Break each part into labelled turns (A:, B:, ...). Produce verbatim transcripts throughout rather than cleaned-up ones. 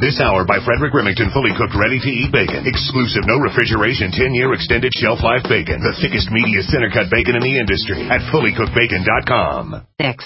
A: This hour by Frederick Remington, fully cooked, ready-to-eat bacon. Exclusive, no refrigeration, ten-year extended shelf life bacon. The thickest, meatiest, center-cut bacon in the industry at fully cooked bacon dot com.
B: Next.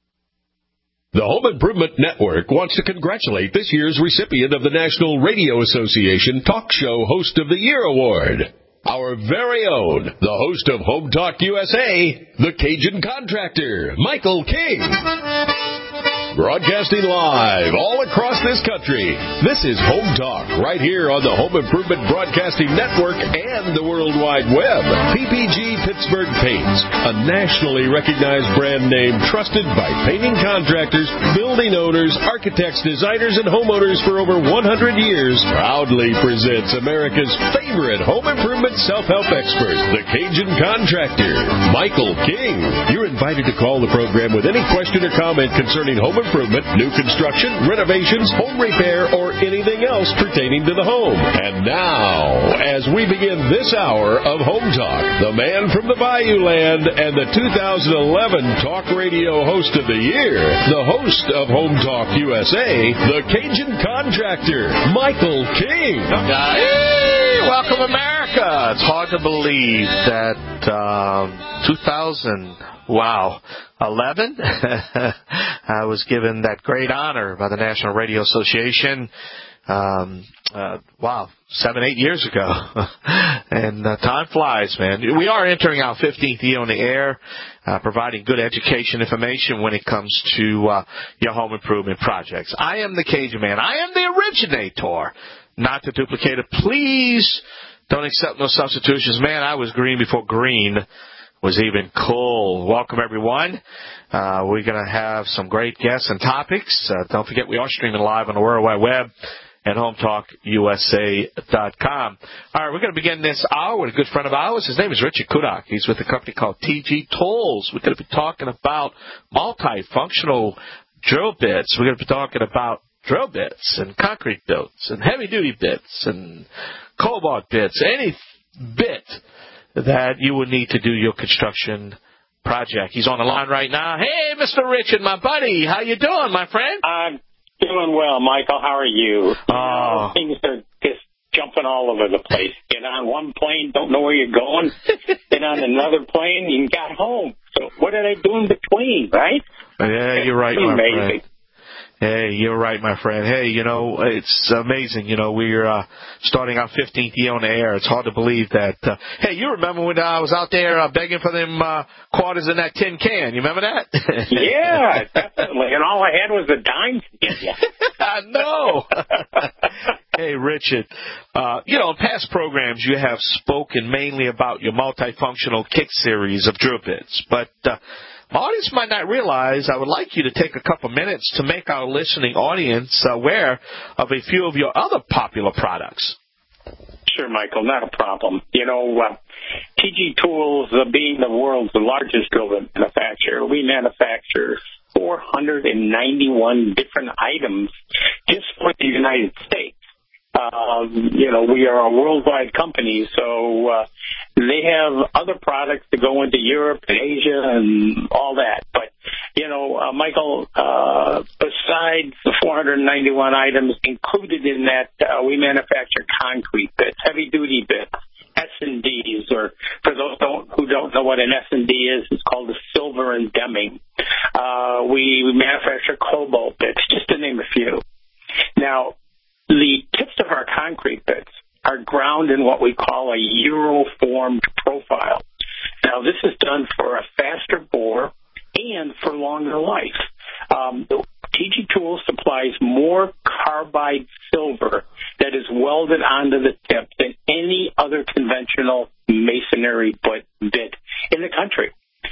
C: The Home Improvement Network wants to congratulate this year's recipient of the National Radio Association Talk Show Host of the Year Award. Our very own, the host of Home Talk U S A, the Cajun Contractor, Michael King. Broadcasting live all across this country, this is Home Talk right here on the Home Improvement Broadcasting Network and the World Wide Web. P P G Pittsburgh Paints, a nationally recognized brand name trusted by painting contractors, building owners, architects, designers, and homeowners for over one hundred years, proudly presents America's favorite home improvement self-help expert, the Cajun Contractor, Michael King. You're invited to call the program with any question or comment concerning home improvement, new construction, renovations, home repair, or anything else pertaining to the home. And now, as we begin this hour of Home Talk, the man from the Bayou Land and the two thousand eleven Talk Radio Host of the Year, the host of Home Talk U S A, the Cajun Contractor, Michael King.
D: Hey, welcome America. It's hard to believe that um, two thousand, wow, eleven, I was given that great honor by the National Radio Association. Um, uh, wow, seven, eight years ago. And uh, time flies, man. We are entering our fifteenth year on the air, uh, providing good education information when it comes to uh, your home improvement projects. I am the Cajun man. I am the originator, not the duplicator. Please don't accept no substitutions. Man, I was green before green was even cool. Welcome, everyone. Uh, we're going to have some great guests and topics. Uh, don't forget, we are streaming live on the World Wide Web at home talk U S A dot com. All right, we're going to begin this hour with a good friend of ours. His name is Richard Kudak. He's with a company called T G Tools. We're going to be talking about multifunctional drill bits. We're going to be talking about drill bits and concrete bits and heavy-duty bits and cobalt bits, any bit that you would need to do your construction project. He's on the line right now. Hey, Mister Richard, my buddy. How you doing, my friend?
E: I'm doing well, Michael. How are you?
D: Oh.
E: Things are just jumping all over the place. Get on one plane, don't know where you're going. Get on another plane, you got home. So what are they doing between, right?
D: Yeah, you're right,
E: it's
D: my
E: amazing.
D: friend. Hey, you're right, my friend. Hey, you know, it's amazing. You know, we're uh, starting our fifteenth year on the air. It's hard to believe that. Uh, hey, you remember when I was out there uh, begging for them uh, quarters in that tin can? You remember that?
E: Yeah, definitely. And all I had was a dime to give you.
D: I know. Hey, Richard, uh, you know, in past programs you have spoken mainly about your multifunctional kick series of drill bits, but uh, my audience might not realize I would like you to take a couple minutes to make our listening audience aware of a few of your other popular products.
E: Sure, Michael, not a problem. You know, uh, T G Tools, uh, being the world's largest drill bit manufacturer, we manufacture four hundred ninety-one different items just for the United States. Um, you know, we are a worldwide company, so uh, they have other products that go into Europe and Asia and all that. But, you know, uh, Michael, uh, besides the four hundred ninety-one items included in that, uh, we manufacture concrete bits, heavy-duty bits, S and Ds, or for those don't, who don't know what an S and D is, it's called a Silver and Deming. Uh, we, we manufacture cobalt bits, just to name a few. Now, the tips of our concrete bits are ground in what we call a Euroformed profile. Now, this is done for a faster bore and for longer life. Um, T G Tools supplies more carbide silver that is welded onto the tip than any other conventional masonry bit in the country.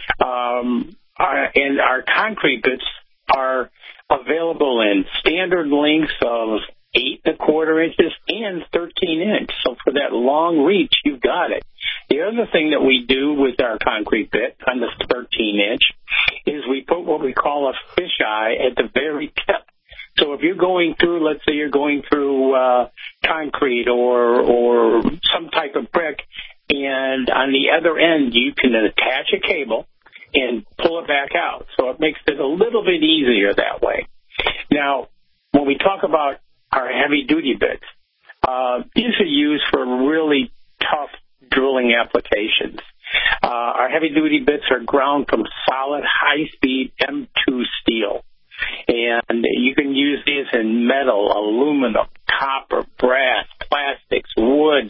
E: Um, our, and our concrete bits are available in standard lengths of eight and a quarter inches and thirteen inch. So for that long reach, you've got it. The other thing that we do with our concrete bit on the thirteen inch is we put what we call a fisheye at the very tip. So if you're going through, let's say you're going through uh, concrete or or some type of brick, and on the other end you can attach a cable and pull it back out. So it makes it a little bit easier that way. Now, when we talk about our heavy-duty bits. Uh, these are used for really tough drilling applications. Uh, our heavy-duty bits are ground from solid, high-speed M two steel. And you can use these in metal, aluminum, copper, brass, plastics, wood,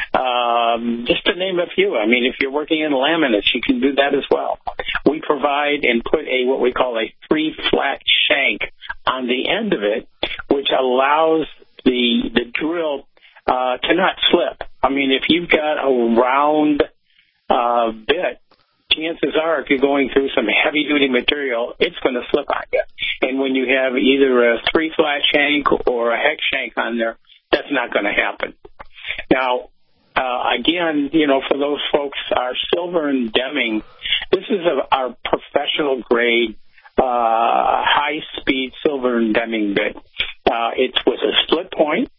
E: um, just to name a few. I mean, if you're working in laminates, you can do that as well. We provide and put a what we call a three flat shank on the end of it, which allows the the drill uh, to not slip. I mean, if you've got a round uh, bit, chances are if you're going through some heavy-duty material, it's going to slip on you. And when you have either a three-flat shank or a hex shank on there, that's not going to happen. Now, uh, again, you know, for those folks, our Silver and Deming, this is a, our professional-grade, uh, high-speed Silver and Deming bit. Uh, it's with a split point.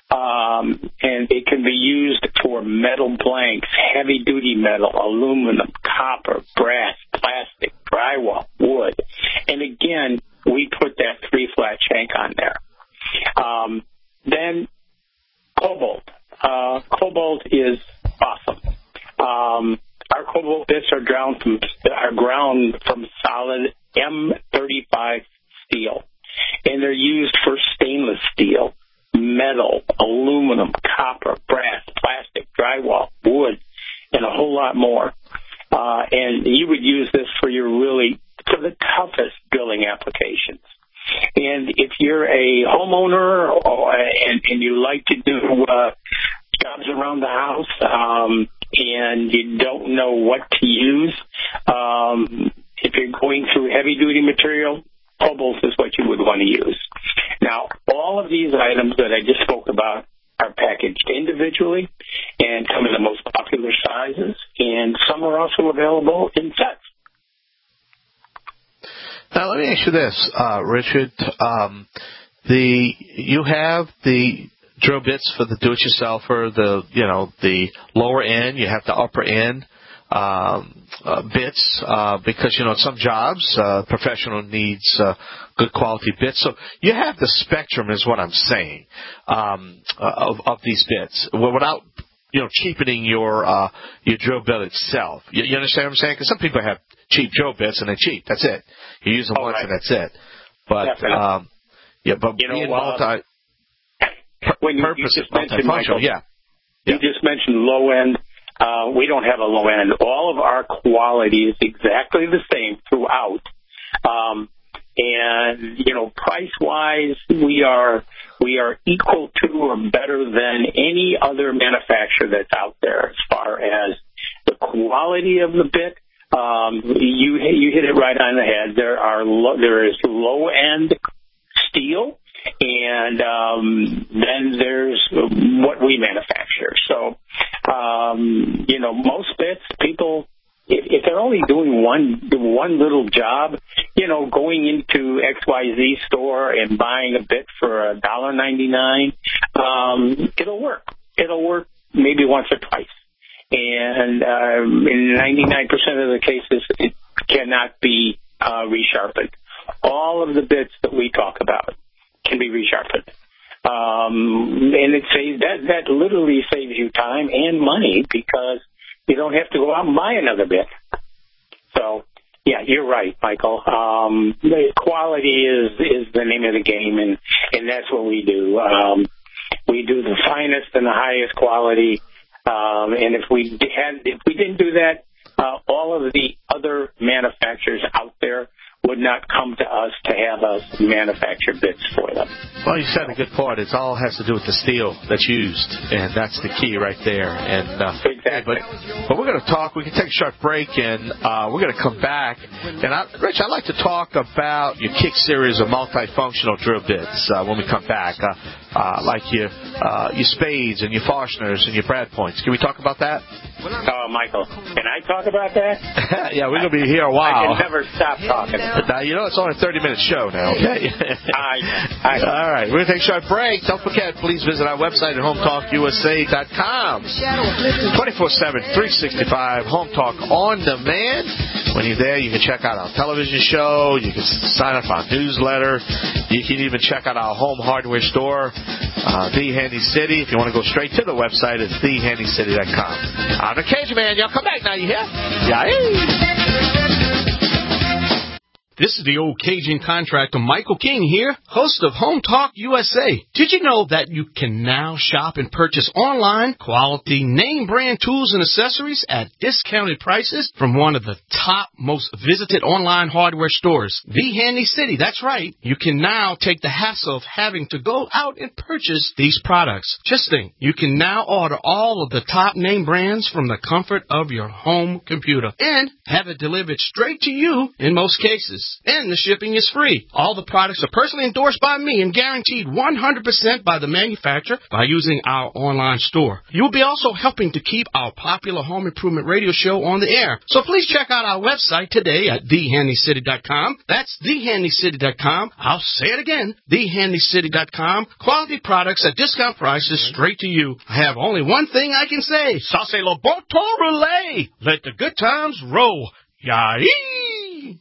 E: Um, and it can be used for metal blanks, heavy-duty metal, aluminum, copper, brass, plastic, drywall, wood. And again, we put that three-flat shank on there. Um, then cobalt. Uh, cobalt is awesome. Um, our cobalt bits are ground from, are ground from solid M thirty-five steel, and they're used for stainless steel, metal, aluminum, copper, brass, plastic, drywall, wood, and a whole lot more. Uh, and you would use this for your really, for the toughest drilling applications. And if you're a homeowner or, and, and you like to do uh, jobs around the house um, and you don't know what to use, um, if you're going through heavy-duty material, cobalt is what you would want to use. Now, all of these items that I just spoke about are packaged individually and come in the most popular sizes, and some are also available in sets.
D: Now, let me ask you this, uh, Richard. Um, the you have the drill bits for the do-it-yourselfer, the you know the lower end. You have the upper end. Um, uh, bits uh, because, you know, some jobs, uh, professional needs uh, good quality bits. So you have the spectrum is what I'm saying um, of, of these bits without, you know, cheapening your uh, your drill bit itself. You, you understand what I'm saying? Because some people have cheap drill bits and they're cheap. That's it. You use them
E: oh,
D: once
E: right.
D: and that's it. But, um, yeah, but
E: you know,
D: being
E: uh,
D: multi,
E: when you,
D: purpose
E: you
D: is multifunctional,
E: Michael,
D: yeah. yeah.
E: You just mentioned low end. Uh, we don't have a low end. All of our quality is exactly the same throughout. Um, and, you know, price-wise, we are we are equal to or better than any other manufacturer that's out there as far as the quality of the bit. Um, you you hit it right on the head. There are lo- there is low-end steel, and um, then there's what we manufacture. So, um, you know, most bits, people, if, if they're only doing one one little job, you know, going into X Y Z store and buying a bit for a dollar ninety-nine, um, it'll work. It'll work maybe once or twice. And um, in ninety-nine percent of the cases, it cannot be uh, resharpened. All of the bits that we talk about can be resharpened. Um, and it saves, that, that literally saves you time and money because you don't have to go out and buy another bit. So, yeah, you're right, Michael. Um, the quality is, is the name of the game, and, and that's what we do. Um, we do the finest and the highest quality. Um, and if we had, if we didn't do that, uh, all of the other manufacturers out there would not come to us to have us manufacture bits for them.
D: Well, you said a good part. It all has to do with the steel that's used, and that's the key right there. And uh,
E: exactly.
D: But, but we're going to talk. We can take a short break, and uh, we're going to come back. And I, Rich, I'd like to talk about your Kick series of multifunctional drill bits uh, when we come back, uh, uh, like your uh, your spades and your Forstners and your Brad points. Can we talk about that?
E: Oh, Michael, can I talk about that?
D: Yeah, we're going to be here a while.
E: I can never stop talking.
D: Now, you know it's only a thirty-minute show now, okay?
E: I, I,
D: All right, we're going to take a short break. Don't forget, please visit our website at home talk u s a dot com. twenty-four seven, three sixty-five, Home Talk on demand. When you're there, you can check out our television show. You can sign up for our newsletter. You can even check out our home hardware store, uh, The Handy City. If you want to go straight to the website, it's the handy city dot com. I'm the Cajun Man. Y'all come back now. You hear? Yeah.
B: This is the old Cajun contractor, Michael King here, host of Home Talk U S A. Did you know that you can now shop and purchase online quality name brand tools and accessories at discounted prices from one of the top most visited online hardware stores, The Handy City? That's right. You can now take the hassle of having to go out and purchase these products. Just think, you can now order all of the top name brands from the comfort of your home computer and have it delivered straight to you in most cases. And the shipping is free. All the products are personally endorsed by me and guaranteed one hundred percent by the manufacturer by using our online store. You'll be also helping to keep our popular home improvement radio show on the air. So please check out our website today at the handy city dot com. That's the handy city dot com. I'll say it again, the handy city dot com. Quality products at discount prices straight to you. I have only one thing I can say. Ça c'est le bon temps relais. Let the good times roll. Yay!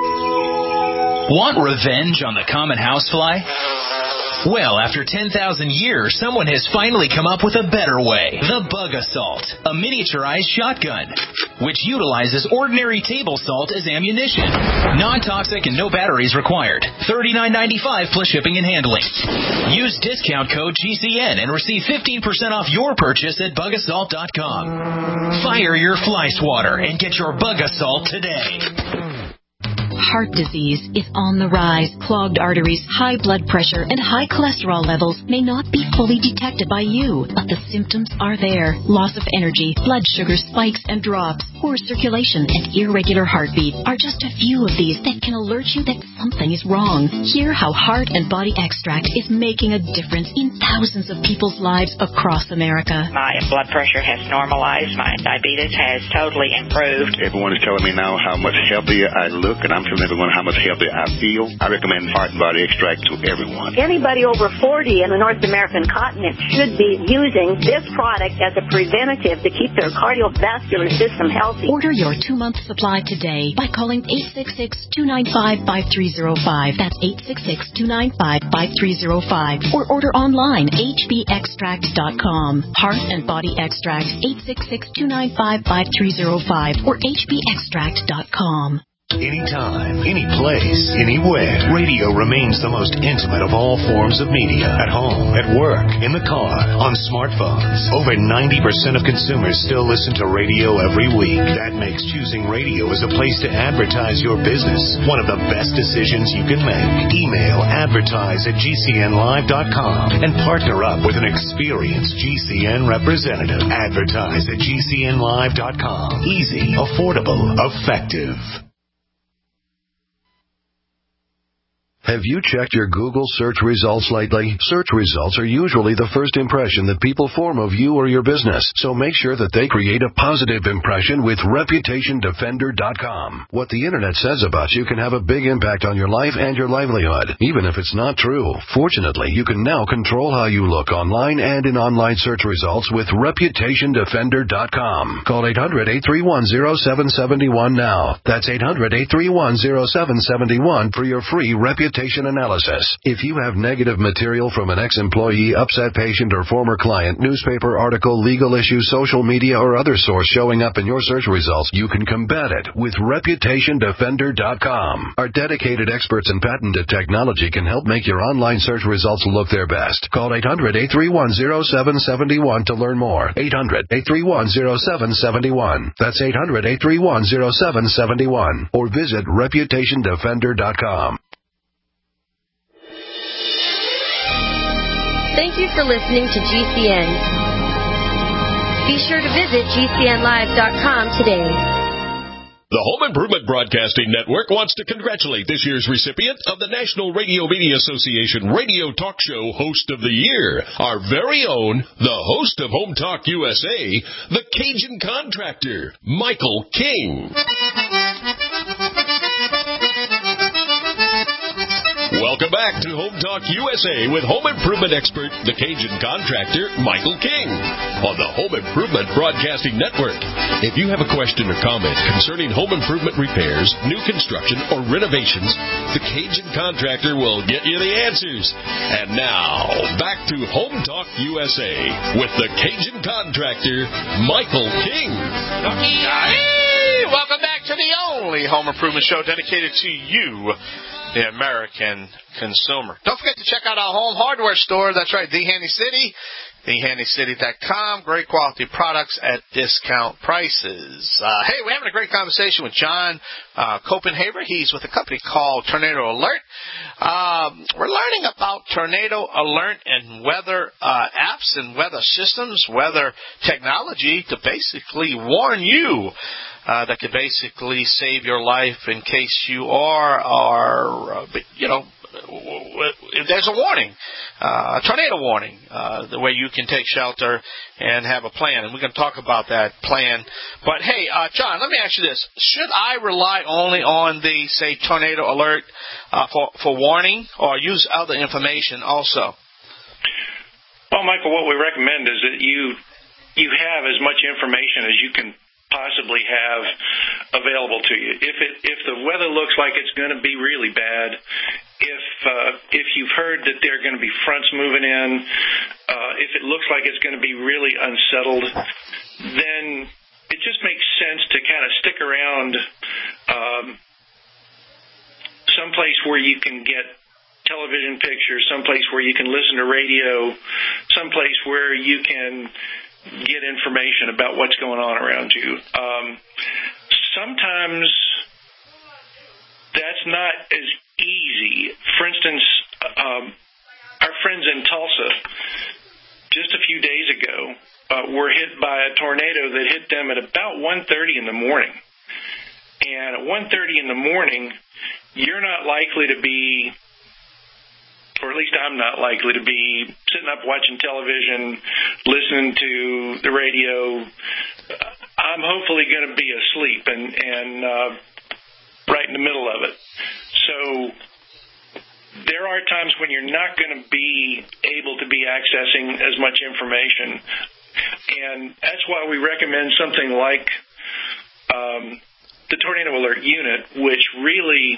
F: Want revenge on the common housefly? Well, after ten thousand years, someone has finally come up with a better way. The Bug Assault, a miniaturized shotgun, which utilizes ordinary table salt as ammunition. Non-toxic and no batteries required. thirty-nine ninety-five plus shipping and handling. Use discount code G C N and receive fifteen percent off your purchase at bug assault dot com. Fire your fly swatter and get your Bug Assault today.
G: Heart disease is on the rise. Clogged arteries, high blood pressure, and high cholesterol levels may not be fully detected by you, but the symptoms are there. Loss of energy, blood sugar spikes and drops, poor circulation, and irregular heartbeat are just a few of these that can alert you that something is wrong. Hear how Heart and Body Extract is making a difference in thousands of people's lives across America.
H: My blood pressure has normalized. My diabetes has totally improved.
I: Everyone is telling me now how much healthier I look, and I'm telling everyone how much healthier I feel. I recommend Heart and Body Extract to everyone.
J: Anybody over forty in the North American continent should be using this product as a preventative to keep their cardiovascular system healthy.
G: Order your two-month supply today by calling eight six six, two nine five, five three zero five. That's eight six six, two nine five, five three zero five. Or order online, h b extract dot com. Heart and Body Extract, eight six six, two nine five, five three zero five or h b extract dot com.
A: Anytime, any place, anywhere. Radio remains the most intimate of all forms of media. At home, at work, in the car, on smartphones. Over ninety percent of consumers still listen to radio every week. That makes choosing radio as a place to advertise your business one of the best decisions you can make. Email advertise at g c n live dot com and partner up with an experienced G C N representative. Advertise at g c n live dot com. Easy, affordable, effective.
K: Have you checked your Google search results lately? Search results are usually the first impression that people form of you or your business, so make sure that they create a positive impression with reputation defender dot com. What the internet says about you can have a big impact on your life and your livelihood, even if it's not true. Fortunately, you can now control how you look online and in online search results with reputation defender dot com. Call eight hundred, eight three one, zero seven seven one now. That's eight hundred, eight three one, zero seven seven one for your free reputation analysis. If you have negative material from an ex-employee, upset patient, or former client, newspaper article, legal issue, social media, or other source showing up in your search results, you can combat it with reputation defender dot com. Our dedicated experts in patented technology can help make your online search results look their best. Call eight hundred, eight three one, zero seven seven one to learn more. eight hundred, eight three one, zero seven seven one. That's eight hundred, eight three one, zero seven seven one. Or visit reputation defender dot com.
L: Thank you for listening to G C N. Be sure to visit g c n live dot com today.
C: The Home Improvement Broadcasting Network wants to congratulate this year's recipient of the National Radio Media Association Radio Talk Show Host of the Year, our very own, the host of Home Talk U S A, the Cajun Contractor, Michael King. Welcome back to Home Talk U S A with home improvement expert, the Cajun contractor, Michael King, on the Home Improvement Broadcasting Network. If you have a question or comment concerning home improvement repairs, new construction, or renovations, the Cajun contractor will get you the answers. And now, back to Home Talk U S A with the Cajun contractor, Michael King.
D: Hey, welcome back to the only home improvement show dedicated to you, the American consumer. Don't forget to check out our home hardware store. That's right, The Handy City, the handy city dot com. Great quality products at discount prices. Uh, hey, we're having a great conversation with John uh, Copenhaver. He's with a company called Tornado Alert. Um, we're learning about Tornado Alert and weather uh, apps and weather systems, weather technology to basically warn you. Uh, that could basically save your life in case you are, are uh, you know, if there's a warning, uh, a tornado warning, uh, the way you can take shelter and have a plan. And we're going to talk about that plan. But, hey, uh, John, let me ask you this. Should I rely only on the, say, Tornado Alert uh, for, for warning or use other information also?
M: Well, Michael, what we recommend is that you you have as much information as you can possibly have available to you. If it if the weather looks like it's going to be really bad, if uh, if you've heard that there are going to be fronts moving in, uh, if it looks like it's going to be really unsettled, then it just makes sense to kind of stick around um, someplace where you can get television pictures, someplace where you can listen to radio, someplace where you can get information about what's going on around you. Um, sometimes that's not as easy. For instance, um, our friends in Tulsa, just a few days ago, uh, were hit by a tornado that hit them at about one thirty in the morning. And at one thirty in the morning, you're not likely to be, or at least I'm not likely to be sitting up watching television, listening to the radio. I'm hopefully going to be asleep and, and uh, right in the middle of it. So there are times when you're not going to be able to be accessing as much information. And that's why we recommend something like um, the Tornado Alert Unit, which really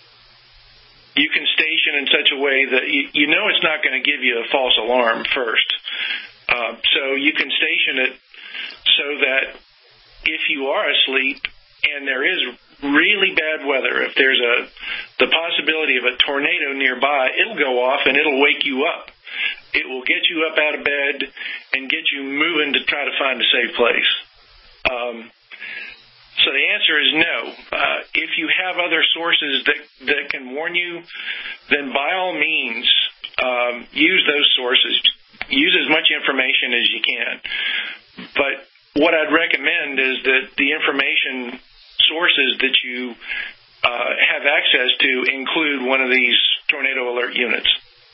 M: you can station in such a way that you, you know it's not going to give you a false alarm first. Uh, so you can station it so that if you are asleep and there is really bad weather, if there's a the possibility of a tornado nearby, it'll go off and it'll wake you up. It will get you up out of bed and get you moving to try to find a safe place. Um, So the answer is no. Uh, if you have other sources that, that can warn you, then by all means, um, use those sources. Use as much information as you can. But what I'd recommend is that the information sources that you uh, have access to include one of these Tornado Alert units.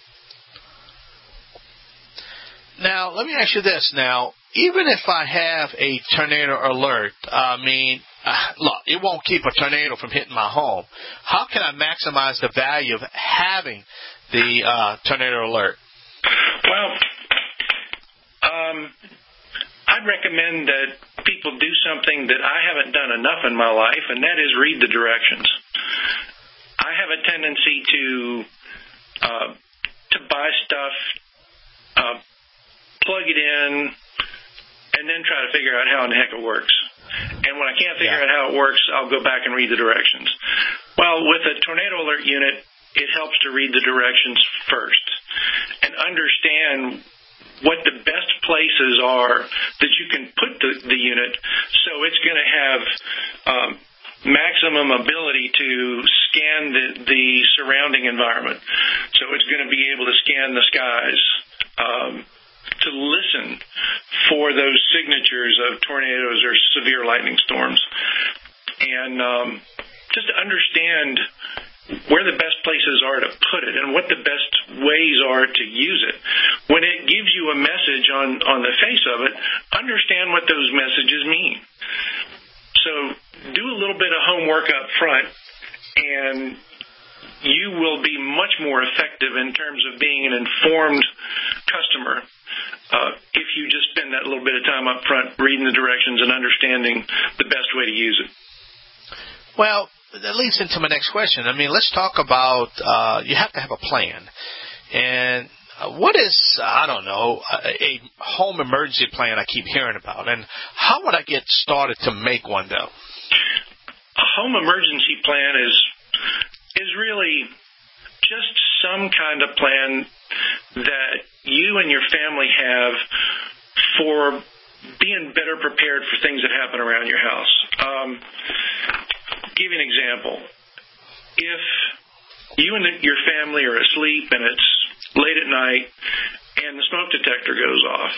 D: Now, let me ask you this now. Even if I have a tornado alert, I mean, uh, look, it won't keep a tornado from hitting my home. How can I maximize the value of having the uh, tornado alert?
M: Well, um, I'd recommend that people do something that I haven't done enough in my life, and that is read the directions. I have a tendency to uh, to buy stuff, uh, plug it in, and then try to figure out how in the heck it works. And when I can't figure yeah. out how it works, I'll go back and read the directions. Well, with a Tornado Alert unit, it helps to read the directions first and understand what the best places are that you can put the, the unit so it's going to have um, maximum ability to scan the, the surrounding environment. So it's going to be able to scan the skies, um, to listen for those signatures of tornadoes or severe lightning storms. And um, just to understand where the best places are to put it and what the best ways are to use it. When it gives you a message on, on the face of it, understand what those messages mean. So do a little bit of homework up front and you will be much more effective in terms of being an informed customer uh, if you just spend that little bit of time up front reading the directions and understanding the best way to use it.
D: Well, that leads into my next question. I mean, let's talk about uh, you have to have a plan. And what is, I don't know, a home emergency plan I keep hearing about? And how would I get started to make one, though?
M: A home emergency plan is is really just some kind of plan that you and your family have for being better prepared for things that happen around your house. Um, give you an example. If you and your family are asleep and it's late at night and the smoke detector goes off,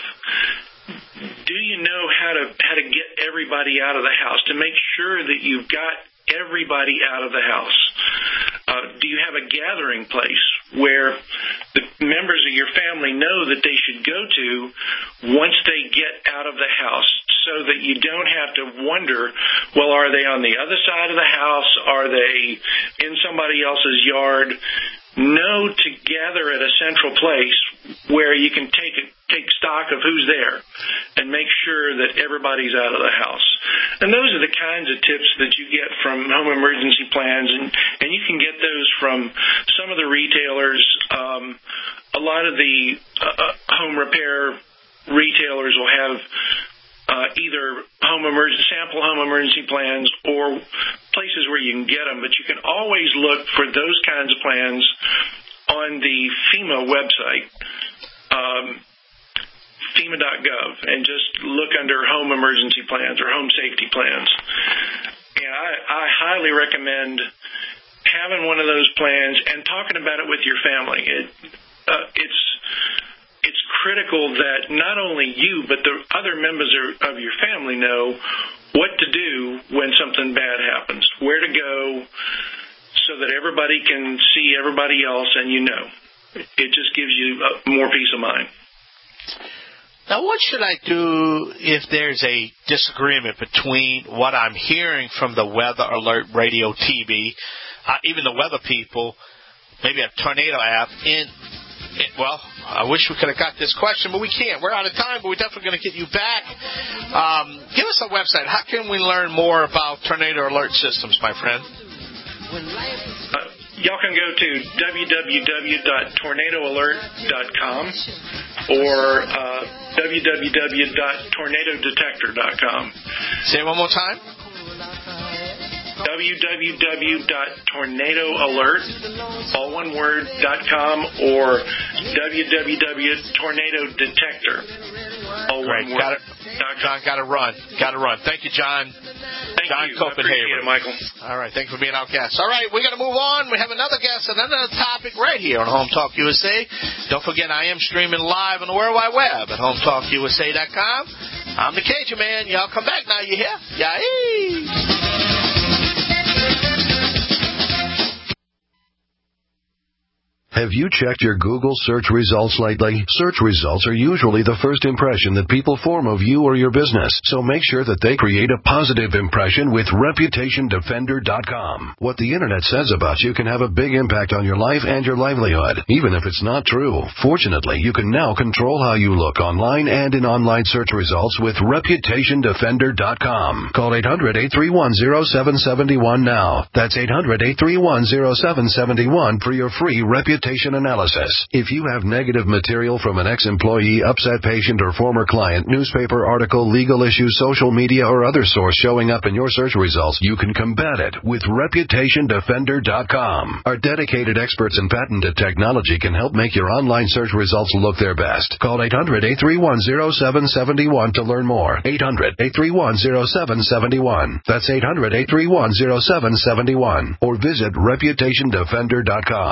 M: do you know how to how to get everybody out of the house, to make sure that you've got everybody out of the house? Uh, do you have a gathering place where the members of your family know that they should go to once they get out of the house, so that you don't have to wonder, well, are they on the other side of the house? Are they in somebody else's yard? Know to gather at a central place where you can take take stock of who's there and make sure that everybody's out of the house. And those are the kinds of tips that you get from home emergency plans, and, and you can get those from some of the retailers. Um, a lot of the uh, home repair retailers will have Uh, either home emergency, sample home emergency plans or places where you can get them, but you can always look for those kinds of plans on the FEMA website, um, FEMA dot gov, and just look under home emergency plans or home safety plans. And I, I highly recommend having one of those plans and talking about it with your family. It, uh, it's It's critical that not only you, but the other members of your family know what to do when something bad happens, where to go, so that everybody can see everybody else and you know. It just gives you more peace of mind.
D: Now, what should I do if there's a disagreement between what I'm hearing from the Weather Alert Radio T V, uh, even the weather people, maybe a tornado app, and It, well, I wish we could have got this question, but we can't. We're out of time, but we're definitely going to get you back. Um, give us a website. How can we learn more about tornado alert systems, my friend?
M: Uh, y'all can go to w w w dot tornado alert dot com or uh, w w w dot tornado detector dot com.
D: Say it one more time.
M: w w w dot tornado alert, all one word, dot com, or w w w dot tornado detector, all
D: Great.
M: one word.
D: Got it. John, got to run. Got to run. Thank you, John.
M: Thank
D: John
M: you.
D: Copenhagen.
M: I appreciate it, Michael.
D: All right. Thanks for being our guest. All right. We're going to move on. We have another guest and another topic right here on Home Talk U S A. Don't forget, I am streaming live on the World Wide Web at home talk u s a dot com. I'm the Cajun Man. Y'all come back now. You hear? Yay!
K: Have you checked your Google search results lately? Search results are usually the first impression that people form of you or your business, so make sure that they create a positive impression with reputation defender dot com. What the Internet says about you can have a big impact on your life and your livelihood, even if it's not true. Fortunately, you can now control how you look online and in online search results with reputation defender dot com. Call eight hundred, eight three one, zero seven seven one now. That's eight hundred, eight three one, zero seven seven one for your free reputation analysis. If you have negative material from an ex-employee, upset patient, or former client, newspaper article, legal issue, social media, or other source showing up in your search results, you can combat it with reputation defender dot com. Our dedicated experts in patented technology can help make your online search results look their best. Call eight hundred, eight three one, zero seven seven one to learn more. eight hundred, eight three one, zero seven seven one. That's eight hundred, eight three one, zero seven seven one. Or visit reputation defender dot com.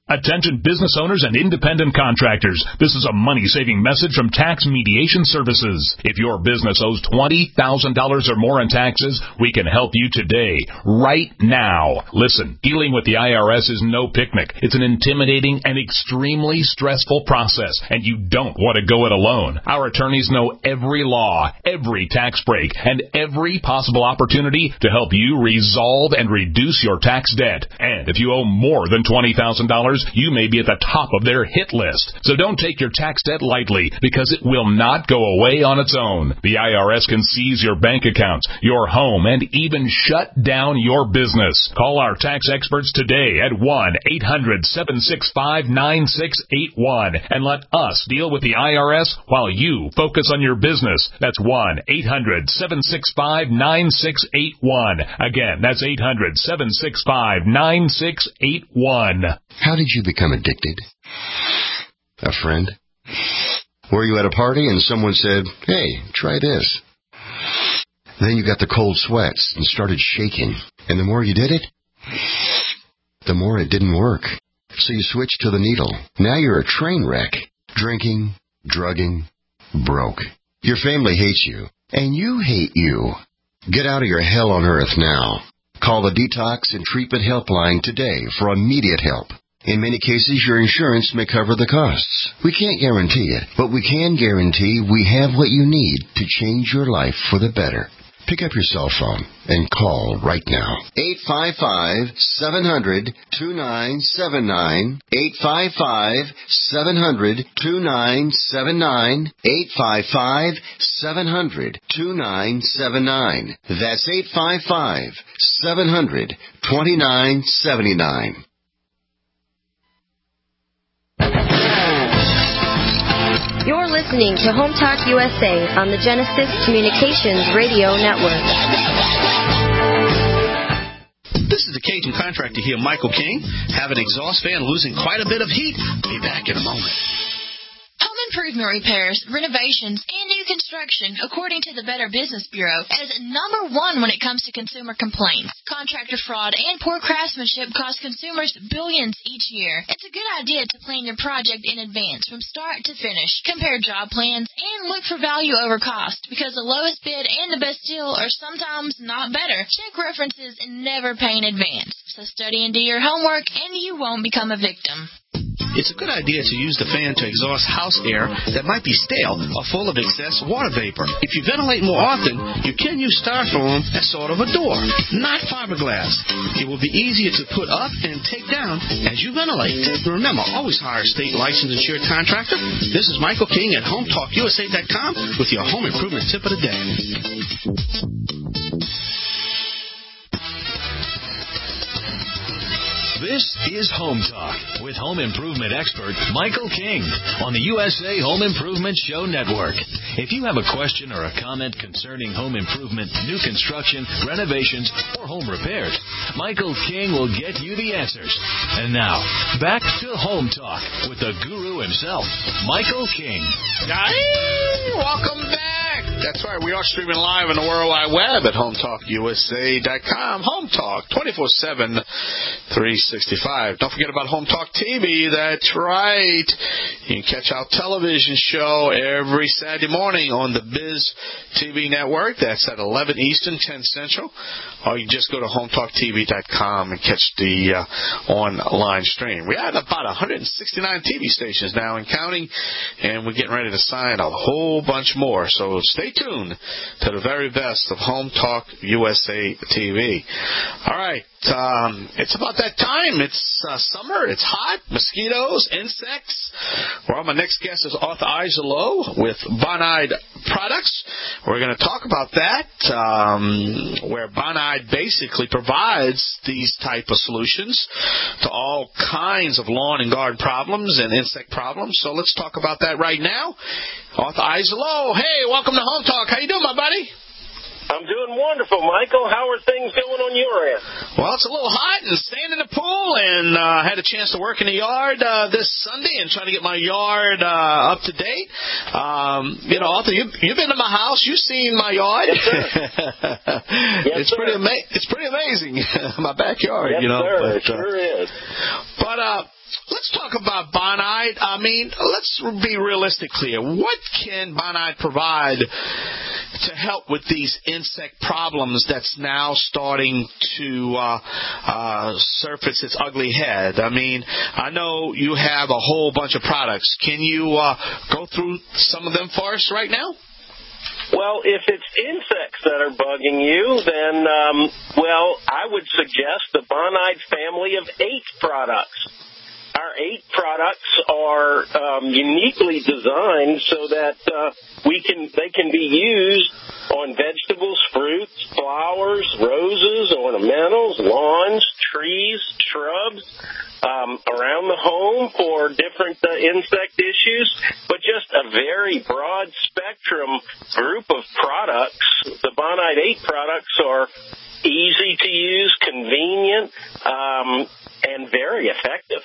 N: Attention business owners and independent contractors. This is a money-saving message from Tax Mediation Services. If your business owes twenty thousand dollars or more in taxes, we can help you today, right now. Listen, dealing with the I R S is no picnic. It's an intimidating and extremely stressful process, and you don't want to go it alone. Our attorneys know every law, every tax break, and every possible opportunity to help you resolve and reduce your tax debt. And if you owe more than twenty thousand dollars, you may be at the top of their hit list. So don't take your tax debt lightly, because it will not go away on its own. The I R S can seize your bank accounts, your home, and even shut down your business. Call our tax experts today at one eight hundred seven six five nine six eight one and let us deal with the I R S while you focus on your business. That's one eight hundred seven six five nine six eight one. Again, that's eight hundred seven six five nine six eight one.
O: How did you become addicted? A friend? Were you at a party and someone said, hey, try this? Then you got the cold sweats and started shaking. And the more you did it, the more it didn't work. So you switched to the needle. Now you're a train wreck. Drinking, drugging, broke. Your family hates you. And you hate you. Get out of your hell on earth now. Call the Detox and Treatment Helpline today for immediate help. In many cases, your insurance may cover the costs. We can't guarantee it, but we can guarantee we have what you need to change your life for the better. Pick up your cell phone and call right now. eight five five, seven hundred, two nine seven nine. eight five five, seven hundred, two nine seven nine. eight five five, seven hundred, two nine seven nine. That's eight five five, seven hundred, two nine seven nine.
L: You're listening to Home Talk U S A on the Genesis Communications Radio Network.
B: This is the Cajun contractor here, Michael King. Have an exhaust fan losing quite a bit of heat? Be back in a moment.
P: Home improvement repairs, renovations, and new construction, according to the Better Business Bureau, is number one when it comes to consumer complaints. Contractor fraud and poor craftsmanship cost consumers billions each year. It's a good idea to plan your project in advance from start to finish. Compare job plans and look for value over cost, because the lowest bid and the best deal are sometimes not better. Check references and never pay in advance. So study and do your homework, and you won't become a victim.
B: It's a good idea to use the fan to exhaust house air that might be stale or full of excess water vapor. If you ventilate more often, you can use styrofoam as sort of a door, not fiberglass. It will be easier to put up and take down as you ventilate. Remember, always hire a state licensed insured contractor. This is Michael King at home talk U S A dot com with your home improvement tip of the day.
Q: This is Home Talk with home improvement expert Michael King on the U S A Home Improvement Show Network. If you have a question or a comment concerning home improvement, new construction, renovations, or home repairs, Michael King will get you the answers. And now, back to Home Talk with the guru himself, Michael King.
B: Hey, welcome back. That's right. We are streaming live on the World Wide Web at home talk U S A dot com. Home Talk, twenty-four seven, three sixty-five. Don't forget about Home Talk T V. That's right. You can catch our television show every Saturday morning on the Biz T V network. That's at eleven Eastern, ten Central. Or you can just go to home talk T V dot com and catch the uh, online stream. We have about one hundred sixty-nine T V stations now and counting, and we're getting ready to sign a whole bunch more. So stay tuned to the very best of Home Talk U S A T V. All right. Um, it's about that time. It's uh, summer. It's hot. Mosquitoes, insects. Well, my next guest is Arthur Aizalo with Bonide Products. We're going to talk about that, um, where Bonide basically provides these type of solutions to all kinds of lawn and garden problems and insect problems. So let's talk about that right now. Arthur Aizalo, hey, welcome to Home Talk. How you doing, my buddy?
R: I'm doing wonderful, Michael. How are things going on your end?
B: Well, it's a little hot and staying in the pool, and uh, had a chance to work in the yard uh, this Sunday and trying to get my yard uh, up to date. Um, you know, Arthur, you, you've been to my house. You've seen my yard.
R: Yes, sir. yes,
B: it's
R: sir.
B: pretty ama- It's pretty amazing, my backyard.
R: Yes,
B: you know,
R: sir.
B: but,
R: It sure
B: uh,
R: is.
B: But uh, let's talk about Bonide. I mean, let's be realistic here. What can Bonide provide to help with these insect problems that's now starting to uh, uh, surface its ugly head? I mean, I know you have a whole bunch of products. Can you uh, go through some of them for us right now?
R: Well, if it's insects that are bugging you, then, um, well, I would suggest the Bonide family of eight products. Our eight products are um, uniquely designed so that uh, we can they can be used on vegetables, fruits, flowers, roses, ornamentals, lawns, trees, shrubs, um, around the home for different uh, insect issues, but just a very broad spectrum group of products. The Bonide eight products are easy to use, convenient, um, and very effective.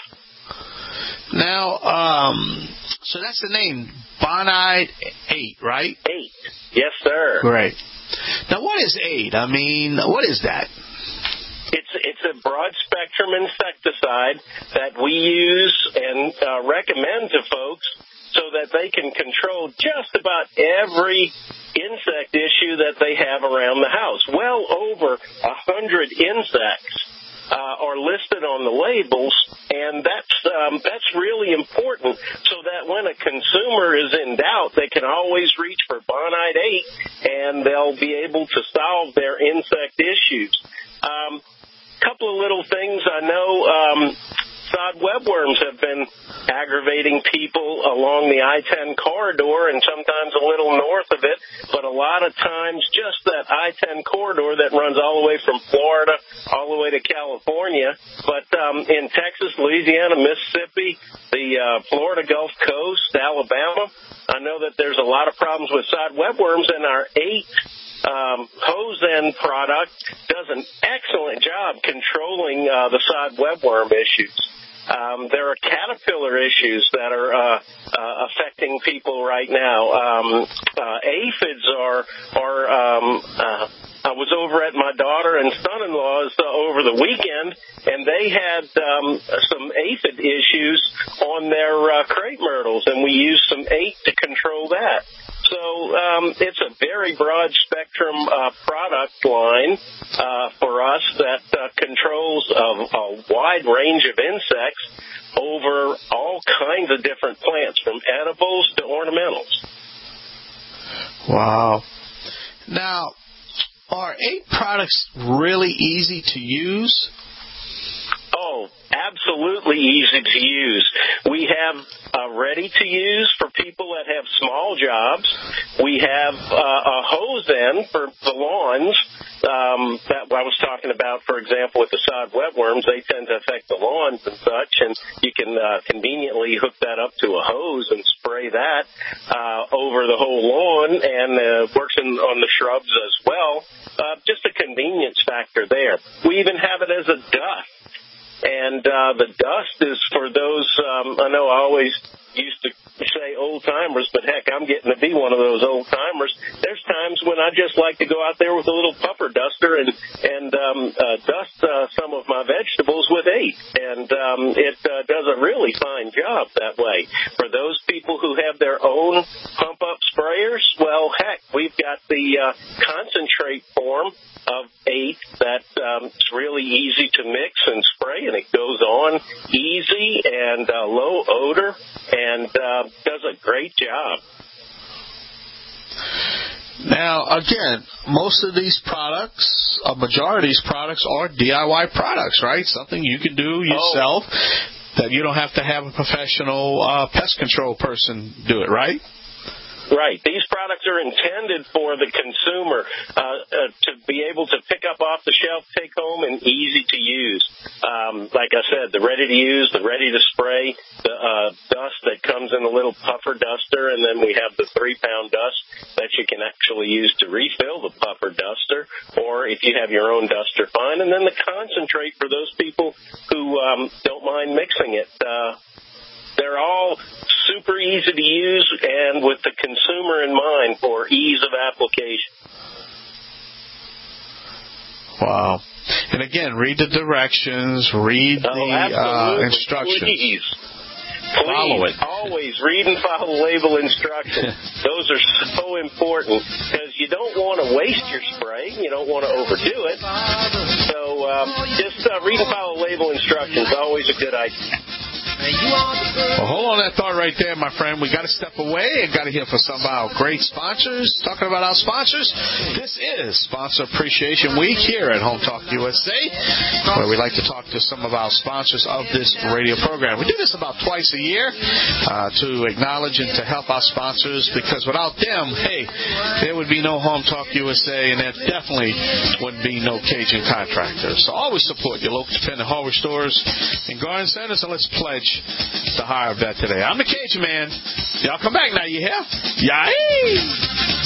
B: Now, um, so that's the name, Bonide eight, right?
R: eight. Yes, sir.
B: Great. Now, what is eight? I mean, what is that?
R: It's it's a broad-spectrum insecticide that we use and uh, recommend to folks so that they can control just about every insect issue that they have around the house. Well over a hundred insects Uh, are listed on the labels, and that's um, that's really important so that when a consumer is in doubt, they can always reach for Bonide eight, and they'll be able to solve their insect issues. Um, couple of little things I know. Um, sod webworms have been aggravating people along the I ten corridor and sometimes a little north of it, but a lot of times just that I ten corridor that runs all the way from Florida all the way to California. But um, in Texas, Louisiana, Mississippi, the uh, Florida Gulf Coast, Alabama, I know that there's a lot of problems with sod webworms, and our eight Um, Hose End product does an excellent job controlling uh, the sod webworm issues. Um, there are caterpillar issues that are uh, uh, affecting people right now. Um, uh, aphids are, are um, uh, I was over at my daughter and son-in-law's uh, over the weekend, and they had um, some aphid issues on their uh, crepe myrtles, and we used some eight to control that. So um, it's a very broad spectrum uh, product line uh, for us that uh, controls a, a wide range of insects over all kinds of different plants, from edibles to ornamentals.
B: Wow. Now, are eight products really easy to use?
R: Oh, absolutely easy to use. We have uh, ready to use for people that have small jobs. We have uh, a hose end for the lawns um, that I was talking about, for example, with the sod webworms. They tend to affect the lawns and such, and you can uh, conveniently hook that up to a hose and spray that uh, over the whole lawn, and uh, works in, on the shrubs as well. Uh, just a convenience factor there. We even have it as a dust. And uh, the dust is for those, um, I know I always used to say old-timers, but heck, I'm getting to be one of those old-timers. There's times when I just like to go out there with a little puffer duster and, and um, uh, dust uh, some of my vegetables with eight. And um, it uh, does a really fine job that way. For those people who have their own pump-up sprayers, well, heck, we've got the uh, concentrate form of eight that um, it's really easy to mix and spray, and it goes on easy and uh, low odor, and uh, does a great job.
B: Now, again, most of these products, a majority of these products are D I Y products, right? Something you can do yourself oh. that you don't have to have a professional uh, pest control person do it, right?
R: Right. These products are intended for the consumer uh, uh, to be able to pick up off the shelf, take home, and easy to use. Um, like I said, the ready to use, the ready to spray, the uh, dust that comes in a little puffer duster, and then we have the three-pound dust that you can actually use to refill the puffer duster, or if you have your own duster, fine. And then the concentrate for those people who um, don't mind mixing it. Uh, They're all super easy to use and with the consumer in mind for ease of application.
B: Wow.
D: And again, read the directions, read
R: oh,
D: the uh, instructions.
R: Please. Please,
D: follow it.
R: Always read and follow label instructions. Those are so important because you don't want to waste your spray. You don't want to overdo it. So um, just uh, read and follow label instructions. Always a good idea.
D: Well, hold on that thought right there, my friend. We got to step away and got to hear from some of our great sponsors. Talking about our sponsors, this is Sponsor Appreciation Week here at Home Talk U S A, where we like to talk to some of our sponsors of this radio program. We do this about twice a year uh, to acknowledge and to help our sponsors, because without them, hey, there would be no Home Talk U S A, and there definitely wouldn't be no Cajun Contractors. So always support your local independent hardware stores and garden centers, and let's pledge the hire of that today. I'm the Cajun Man. Y'all come back now, you hear? Yay!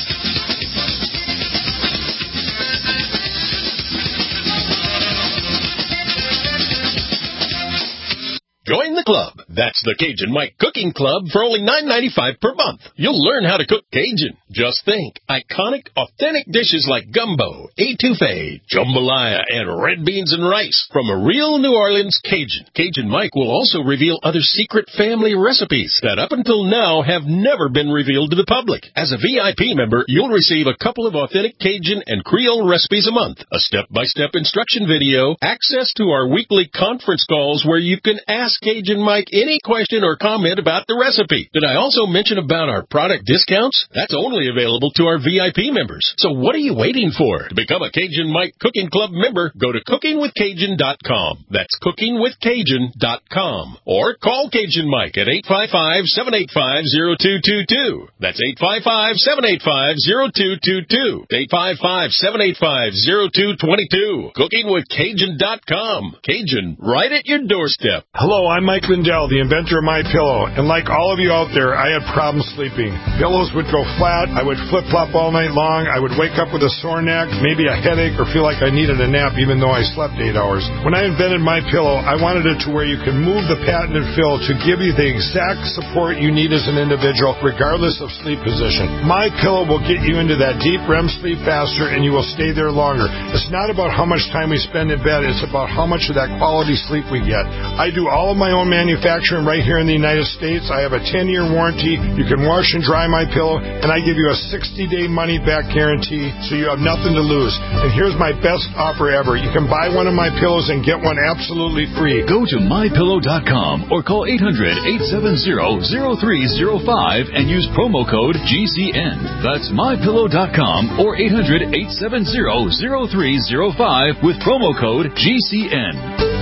C: Join the club. That's the Cajun Mike Cooking Club for only nine ninety-five per month. You'll learn how to cook Cajun. Just think, iconic, authentic dishes like gumbo, etouffee, jambalaya, and red beans and rice from a real New Orleans Cajun. Cajun Mike will also reveal other secret family recipes that up until now have never been revealed to the public. As a V I P member, you'll receive a couple of authentic Cajun and Creole recipes a month, a step-by-step instruction video, access to our weekly conference calls where you can ask Cajun Mike any question or comment about the recipe. Did I also mention about our product discounts? That's only available to our V I P members. So what are you waiting for? To become a Cajun Mike Cooking Club member, go to cooking with cajun dot com. That's cooking with cajun dot com. Or call Cajun Mike at eight five five, seven eight five, zero two two two. That's eight five five, seven eight five, zero two two two. eight five five, seven eight five, zero two two two. cooking with cajun dot com. Cajun, right at your doorstep.
S: Hello, I'm Mike Lindell, the inventor of MyPillow, and like all of you out there, I had problems sleeping. Pillows would go flat, I would flip-flop all night long, I would wake up with a sore neck, maybe a headache, or feel like I needed a nap even though I slept eight hours. When I invented MyPillow, I wanted it to where you can move the patented fill to give you the exact support you need as an individual, regardless of sleep position. MyPillow will get you into that deep R E M sleep faster, and you will stay there longer. It's not about how much time we spend in bed, it's about how much of that quality sleep we get. I do all of my own manufacturing right here in the United States. I have a ten-year warranty. You can wash and dry my pillow, and I give you a sixty-day money-back guarantee, so you have nothing to lose. And here's my best offer ever. You can buy one of my pillows and get one absolutely free.
Q: Go to my pillow dot com or call eight hundred, eight seven zero, zero three zero five and use promo code G C N. That's my pillow dot com or eight hundred, eight seven zero, zero three zero five with promo code G C N.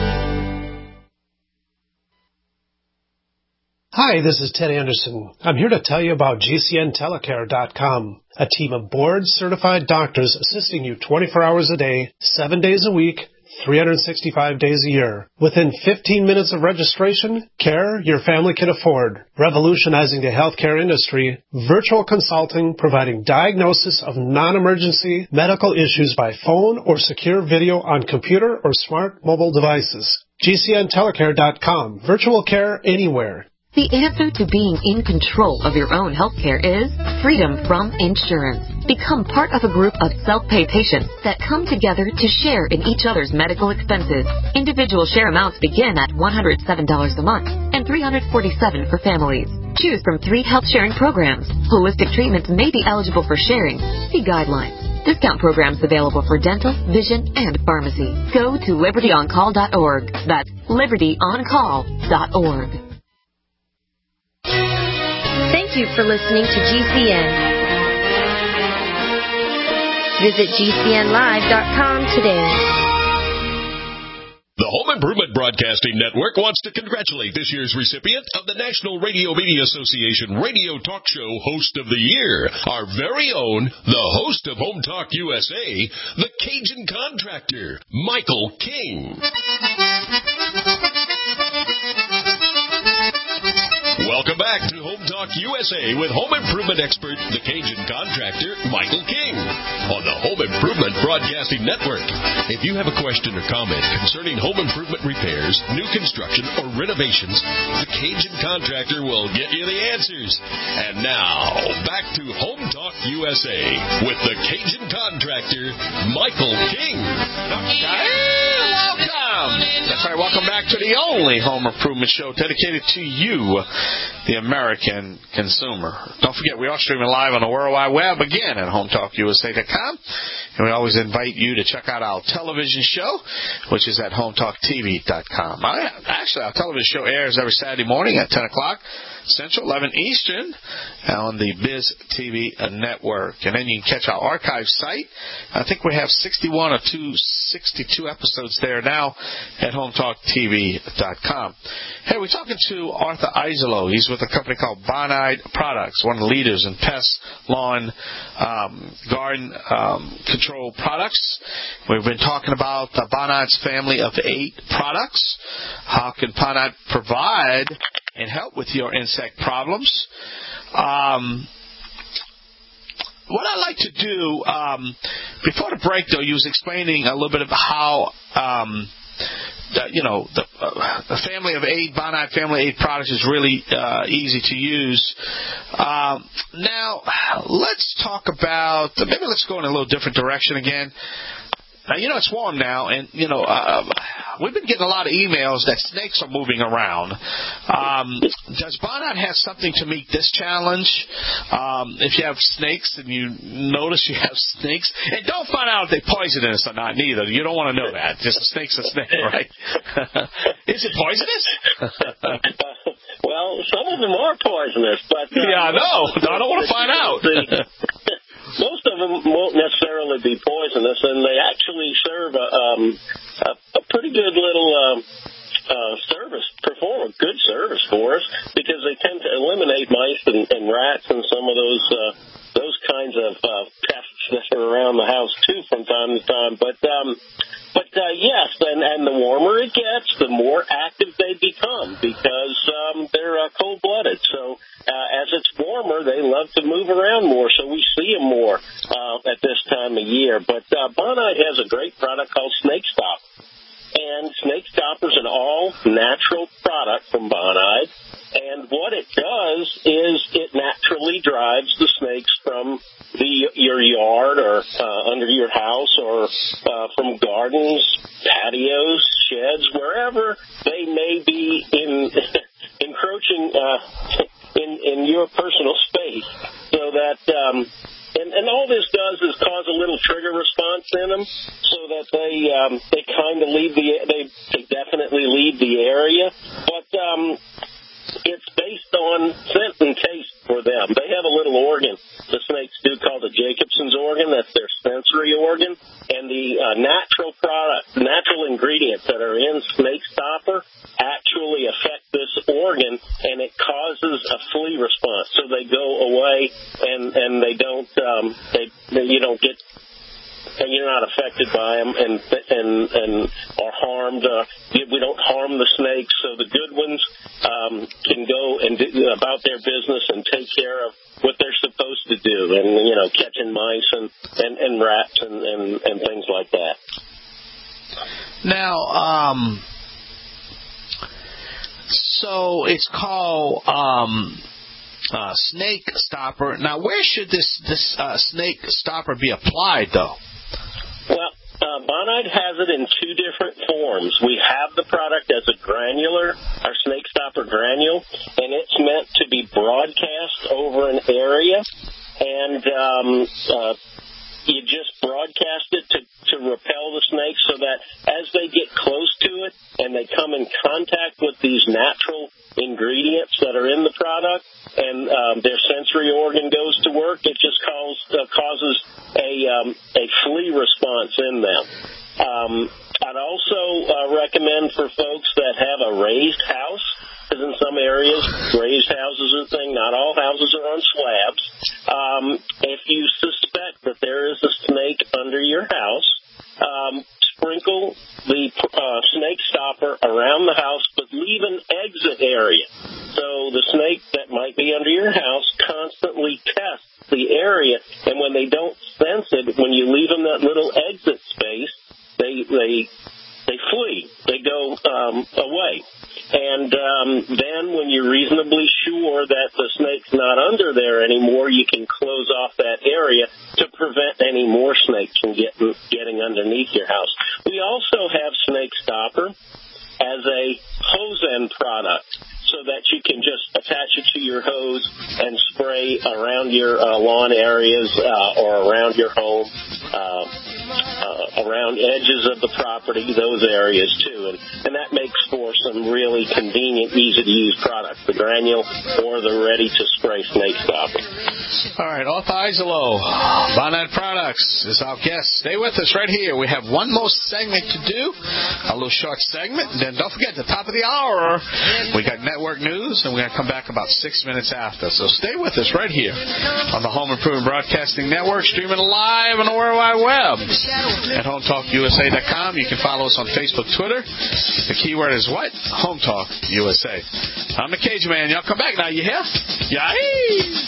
T: Hi, this is Ted Anderson. I'm here to tell you about G C N telecare dot com, a team of board-certified doctors assisting you twenty-four hours a day, seven days a week, three hundred sixty-five days a year. Within fifteen minutes of registration, care your family can afford. Revolutionizing the healthcare industry, virtual consulting providing diagnosis of non-emergency medical issues by phone or secure video on computer or smart mobile devices. G C N telecare dot com, virtual care anywhere.
G: The answer to being in control of your own healthcare is freedom from insurance. Become part of a group of self-pay patients that come together to share in each other's medical expenses. Individual share amounts begin at one hundred seven dollars a month and three hundred forty-seven dollars for families. Choose from three health sharing programs. Holistic treatments may be eligible for sharing. See guidelines. Discount programs available for dental, vision, and pharmacy. Go to liberty on call dot org. That's liberty on call dot org.
L: Thank you for listening to G C N. Visit G C N live dot com today.
C: The Home Improvement Broadcasting Network wants to congratulate this year's recipient of the National Radio Media Association Radio Talk Show Host of the Year, our very own, the host of Home Talk U S A, the Cajun Contractor, Michael King. Welcome back to Home Talk U S A with home improvement expert, the Cajun contractor, Michael King, on the Home Improvement Broadcasting Network. If you have a question or comment concerning home improvement repairs, new construction, or renovations, the Cajun contractor will get you the answers. And now, back to Home Talk U S A with the Cajun contractor, Michael King.
D: Welcome. That's right. Welcome back to the only home improvement show dedicated to you, the American consumer. Don't forget, we are streaming live on the World Wide Web again at home talk u s a dot com. And we always invite you to check out our television show, which is at home talk t v dot com. I, actually, our television show airs every Saturday morning at ten o'clock Central, eleven Eastern, on the Biz T V network. And then you can catch our archive site. I think we have sixty-one or sixty-two episodes there now at home talk t v dot com. Hey, we're talking to Arthur Isolo. He's with a company called Bonide Products, one of the leaders in pest, lawn, um, garden um, control products. We've been talking about uh, Bonide's family of eight products. How can Bonide provide and help with your insect problems? Um, what I'd like to do, um, before the break, though, you was explaining a little bit about how, um, the, you know, the, uh, the family of eight, Bonide family of eight products is really uh, easy to use. Um, now, let's talk about, maybe let's go in a little different direction again. Now, you know, it's warm now, and, you know, uh, we've been getting a lot of emails that snakes are moving around. Um, does Bonide have something to meet this challenge? Um, if you have snakes and you notice you have snakes, and don't find out if they're poisonous or not, neither. You don't want to know that. Just a snake's a snake, right? Is it poisonous?
R: Well, some of them are poisonous, but... Uh,
D: yeah, I know. I don't want to find out.
R: Most of them won't necessarily be poisonous, and they actually serve a, um, a, a pretty good little uh, uh, service, perform a good service for us, because they tend to eliminate mice and, and rats and some of those uh, those kinds of uh, pests that are around the house too from time to time. But um, but uh, yes, and, and the warmer it gets, the more active they become, because um, they're uh, cold-blooded. So uh, as it's warmer, they love to move around more, so we see them more uh, at this time of year. But uh, Bonide has a great product called Snake Stop. And Snake Stopper is an all-natural product from Bonide. And what it does is it naturally drives the snakes from the your yard or uh, under your house or uh, from gardens, patios, sheds, wherever they may be in encroaching uh, in, in your personal space, so that um, and, and all this does is cause a little trigger response in them, so that they um, they kind of leave the they, they definitely leave the area, but um, it's based on scent and taste for them. They have a little organ the snakes do called the Jacobson's organ. That's their sensory organ. And the uh, natural product, natural ingredients that are in Snake Stopper actually affect this organ, and it causes a flea response. So they go away, and, and they don't, um, they, they you don't get, and you're not affected by them and and and are harmed. Uh, we don't harm the snakes, so the good ones um, can go and do about their business and take care of what they're supposed to do, and you know, catching mice and and, and rats and, and and things like that.
D: Now, um, so it's called um, uh, Snake Stopper. Now, where should this this uh, Snake Stopper be applied, though?
R: Well, uh, Bonide has it in two different forms. We have the product as a granular, our Snake Stopper granule, and it's meant to be broadcast over an area, and um, uh, you just broadcast it to, to repel the snakes, so that as they get close to it and they come in contact with these natural ingredients that are in the product, and um, their sensory organ goes to work, it just cause, uh, causes a, um, a flea response in them. Um, I'd also uh, recommend for folks that have a raised house, because in some areas, raised houses are a thing. Not all houses are on slabs. Um, if you suspect that there is a snake under your house, um, sprinkle the uh, Snake Stopper around the house, but leave an exit area. So the snake area, and when they don't sense it, when you leave them that little exit space, they they they flee. They go um, away. And um, then when you're reasonably sure that the snake's not under there anymore, you can close off that area to prevent any more snakes from getting, getting underneath your house. We also have Snake Stopper as a hose end product, so that you can just attach it to your hose and spray around your uh, lawn areas uh, or around your home, uh, uh, around edges of the property, those areas too. And, and that makes for some really convenient, easy-to-use products, the granule or the ready-to-spray Snake Stopper.
B: All right, all thighs are low. Bonnet Products is our guest. Stay with us right here. We have one more segment to do, a little short segment. And then don't forget, at the top of the hour, we got network news, and we're going to come back about six minutes after. So stay with us right here on the Home Improvement Broadcasting Network, streaming live on the World Wide Web at home talk U S A dot com. You can follow us on Facebook, Twitter. The keyword is what? Home Talk U S A. I'm the Cajun Man. Y'all come back now. You hear? Yay!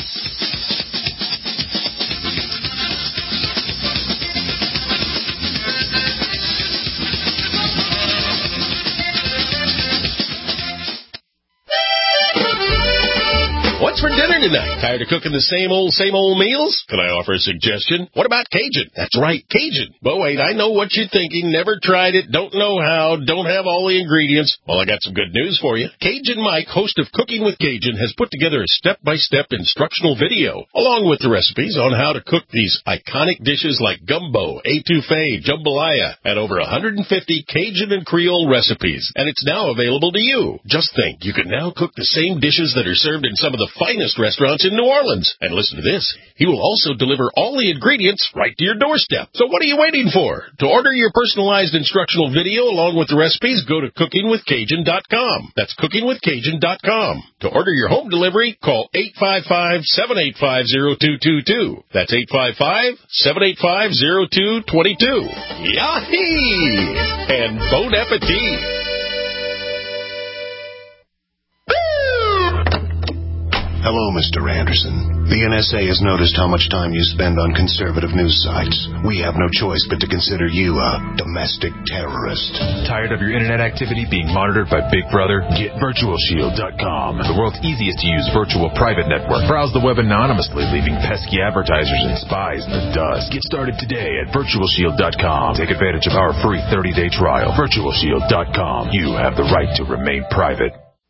C: What's for dinner tonight? Tired of cooking the same old, same old meals? Can I offer a suggestion? What about Cajun? That's right, Cajun. But wait, I know what you're thinking. Never tried it, don't know how, don't have all the ingredients. Well, I got some good news for you. Cajun Mike, host of Cooking with Cajun, has put together a step-by-step instructional video, along with the recipes on how to cook these iconic dishes like gumbo, etouffee, jambalaya, and over one hundred fifty Cajun and Creole recipes. And it's now available to you. Just think, you can now cook the same dishes that are served in some of the finest restaurants in New Orleans. And listen to this. He will also deliver all the ingredients right to your doorstep. So what are you waiting for? To order your personalized instructional video along with the recipes, go to cooking with cajun dot com. That's cooking with cajun dot com. To order your home delivery, call eight five five, seven eight five, zero two two two. That's eight five five, seven eight five, zero two two two. Yahee! And bon appetit!
A: Hello, Mister Anderson. The N S A has noticed how much time you spend on conservative news sites. We have no choice but to consider you a domestic terrorist.
U: Tired of your internet activity being monitored by Big Brother? Get virtual shield dot com, the world's easiest to use virtual private network. Browse the web anonymously, leaving pesky advertisers and spies in the dust. Get started today at virtual shield dot com. Take advantage of our free thirty-day trial. virtual shield dot com. You have the right to remain private.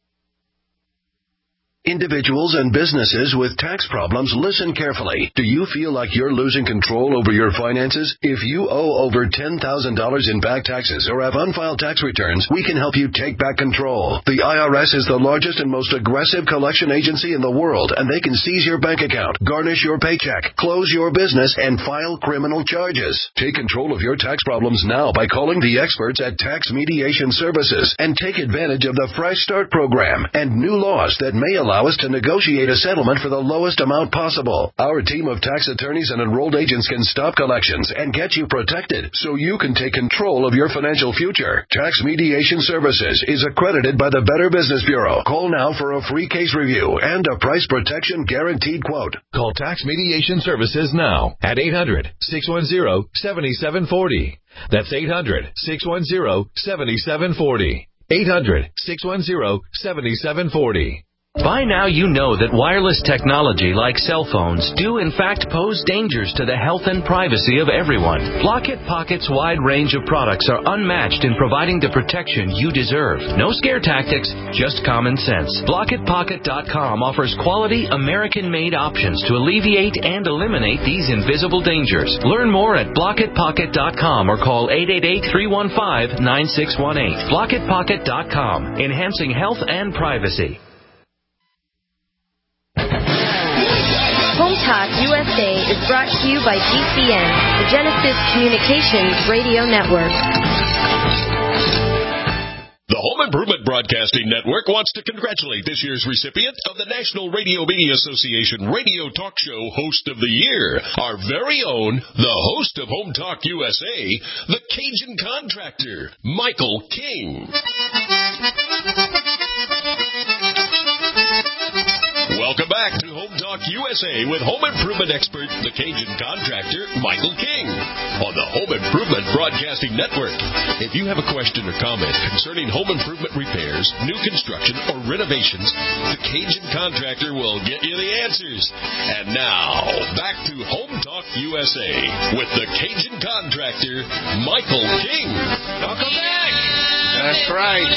K: Individuals and businesses with tax problems, listen carefully. Do you feel like you're losing control over your finances? If you owe over ten thousand dollars in back taxes or have unfiled tax returns, we can help you take back control. The I R S is the largest and most aggressive collection agency in the world, and they can seize your bank account, garnish your paycheck, close your business, and file criminal charges. Take control of your tax problems now by calling the experts at Tax Mediation Services and take advantage of the Fresh Start program and new laws that may allow us to negotiate a settlement for the lowest amount possible. Our team of tax attorneys and enrolled agents can stop collections and get you protected so you can take control of your financial future. Tax Mediation Services is accredited by the Better Business Bureau. Call now for a free case review and a price protection guaranteed quote.
U: Call Tax Mediation Services now at eight hundred, six one zero, seven seven four zero. That's eight hundred, six one zero, seven seven four zero. eight hundred, six one zero, seven seven four zero.
V: By now you know that wireless technology like cell phones do in fact pose dangers to the health and privacy of everyone. Blockit Pocket's wide range of products are unmatched in providing the protection you deserve. No scare tactics, just common sense. Blockit Pocket dot com offers quality American-made options to alleviate and eliminate these invisible dangers. Learn more at Blockit Pocket dot com or call eight eight eight, three one five, nine six one eight. Blockit Pocket dot com, enhancing health and privacy.
L: Home Talk U S A is brought to you by G C N, the Genesis Communications Radio Network.
C: The Home Improvement Broadcasting Network wants to congratulate this year's recipient of the National Radio Media Association Radio Talk Show Host of the Year, our very own, the host of Home Talk U S A, the Cajun Contractor, Michael King. Welcome back to Home Talk U S A with home improvement expert, the Cajun contractor, Michael King, on the Home Improvement Broadcasting Network. If you have a question or comment concerning home improvement repairs, new construction, or renovations, the Cajun contractor will get you the answers. And now, back to Home Talk U S A with the Cajun contractor, Michael King.
D: Welcome back. That's right.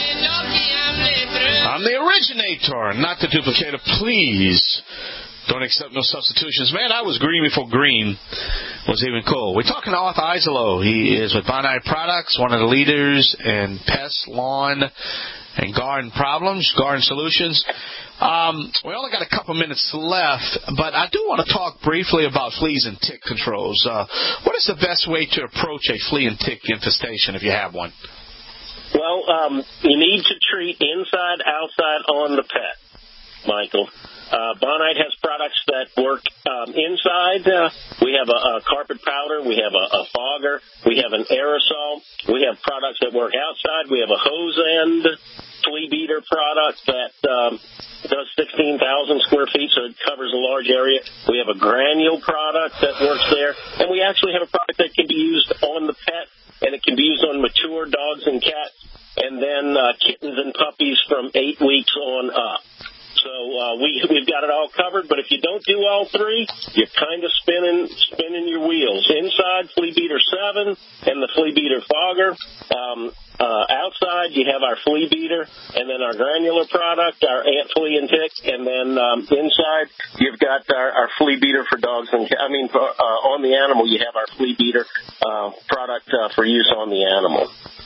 D: I'm the originator, not the duplicator. Please don't accept no substitutions. Man, I was green before green was even cool. We're talking to Arthur Isolo. He is with Bonide Products, one of the leaders in pest, lawn, and garden problems, garden solutions. Um, we only got a couple minutes left, but I do want to talk briefly about fleas and tick controls. Uh, what is the best way to approach a flea and tick infestation if you have one?
R: Well, um, you need to treat inside, outside, on the pet, Michael. Uh, Bonide has products that work um, inside. Uh, we have a, a carpet powder. We have a, a fogger. We have an aerosol. We have products that work outside. We have a hose end flea beater product that um, does sixteen thousand square feet, so it covers a large area. We have a granule product that works there. And we actually have a product that can be used on the pet, and it can be used on mature dogs and cats, and then uh, kittens and puppies from eight weeks on up. So uh, we, we've got it all covered, but if you don't do all three, you're kind of spinning spinning your wheels. Inside, Flea Beater seven and the Flea Beater Fogger. Um, uh, outside, you have our Flea Beater and then our granular product, our Ant Flea and Tick, and then um, inside, you've got our, our Flea Beater for dogs and I mean, for, uh, on the animal, you have our Flea Beater uh, product uh, for use on the animal.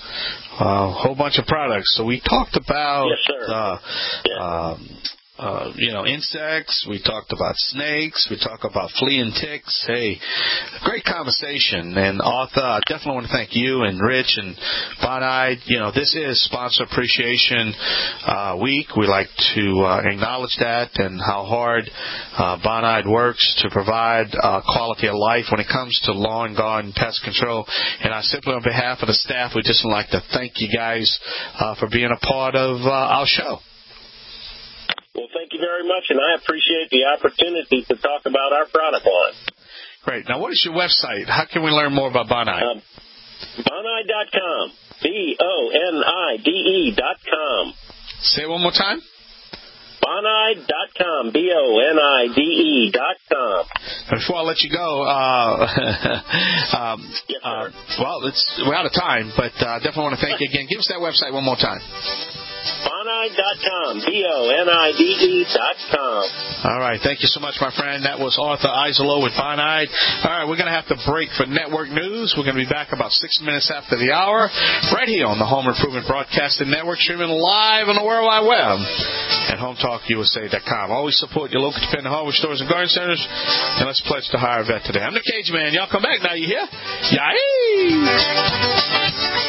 D: A uh, whole bunch of products. So we talked about,
R: yes, sir.
D: Uh,
R: yeah.
D: um, uh, you know, insects. We talked about snakes. We talked about flea and ticks. Hey, great conversation. And Arthur, I definitely want to thank you and Rich and Bonide. You know, this is Sponsor Appreciation uh, Week. We like to uh, acknowledge that and how hard uh, Bonide works to provide uh, quality of life when it comes to lawn, garden, pest control. And I simply, on behalf of the staff, we just like to thank you guys uh, for being a part of uh, our show.
R: Well, thank you very much, and I appreciate the opportunity to talk about our product line.
D: Great. Now, what is your website? How can we learn more about Bonide?
R: Um, Bonide dot com. B O N I D E dot com.
D: Say it one more time.
R: Bonide dot com. B O N I D E dot com.
D: Before I let you go, uh, um,
R: yes,
D: uh, well, it's, we're out of time, but I uh, definitely want to thank you again. Give us that website one more time.
R: Bonide dot com. B O N I D E dot com.
D: All right. Thank you so much, my friend. That was Arthur Isolo with Bonide. All right. We're going to have to break for network news. We're going to be back about six minutes after the hour right here on the Home Improvement Broadcasting Network, streaming live on the World Wide Web at home talk U S A dot com. Always support your local independent hardware stores and garden centers. And let's pledge to hire a vet today. I'm the Cage Man. Y'all come back now. You hear? Yay!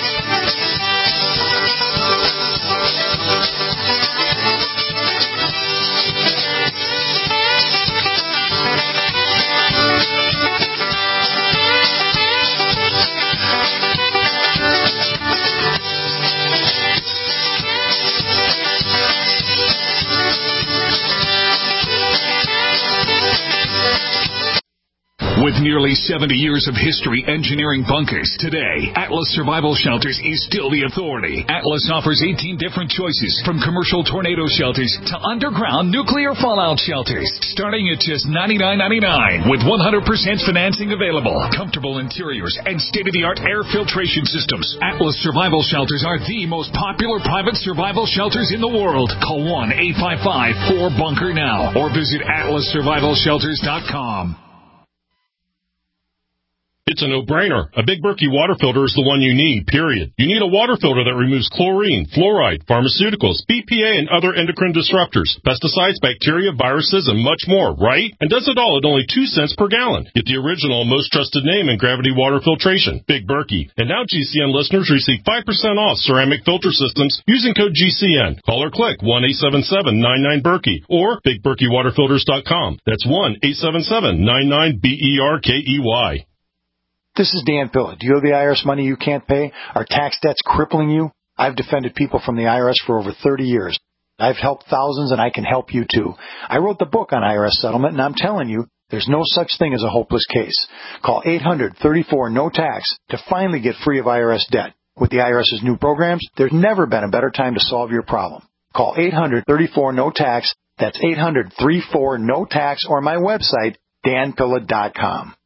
N: With nearly seventy years of history engineering bunkers, today, Atlas Survival Shelters is still the authority. Atlas offers eighteen different choices, from commercial tornado shelters to underground nuclear fallout shelters, starting at just ninety-nine ninety-nine, with one hundred percent financing available, comfortable interiors, and state-of-the-art air filtration systems. Atlas Survival Shelters are the most popular private survival shelters in the world. Call one eight five five four bunker now, or visit atlas survival shelters dot com.
E: It's a no-brainer. A Big Berkey water filter is the one you need, period. You need a water filter that removes chlorine, fluoride, pharmaceuticals, B P A, and other endocrine disruptors, pesticides, bacteria, viruses, and much more, right? And does it all at only two cents per gallon. Get the original, most trusted name in gravity water filtration, Big Berkey. And now G C N listeners receive five percent off ceramic filter systems using code G C N. Call or click one eight seven seven nine nine Berkey or big berkey water filters dot com. That's one eight seven seven nine nine B E R K E Y.
F: This is Dan Pilla. Do you owe the I R S money you can't pay? Are tax debts crippling you? I've defended people from the I R S for over thirty years. I've helped thousands, and I can help you too. I wrote the book on I R S settlement, and I'm telling you, there's no such thing as a hopeless case. Call eight hundred, thirty-four, no tax to finally get free of I R S debt. With the IRS's new programs, there's never been a better time to solve your problem. Call eight hundred, thirty-four, no tax. That's eight hundred, thirty-four, no tax, or my website, dan pilla dot com.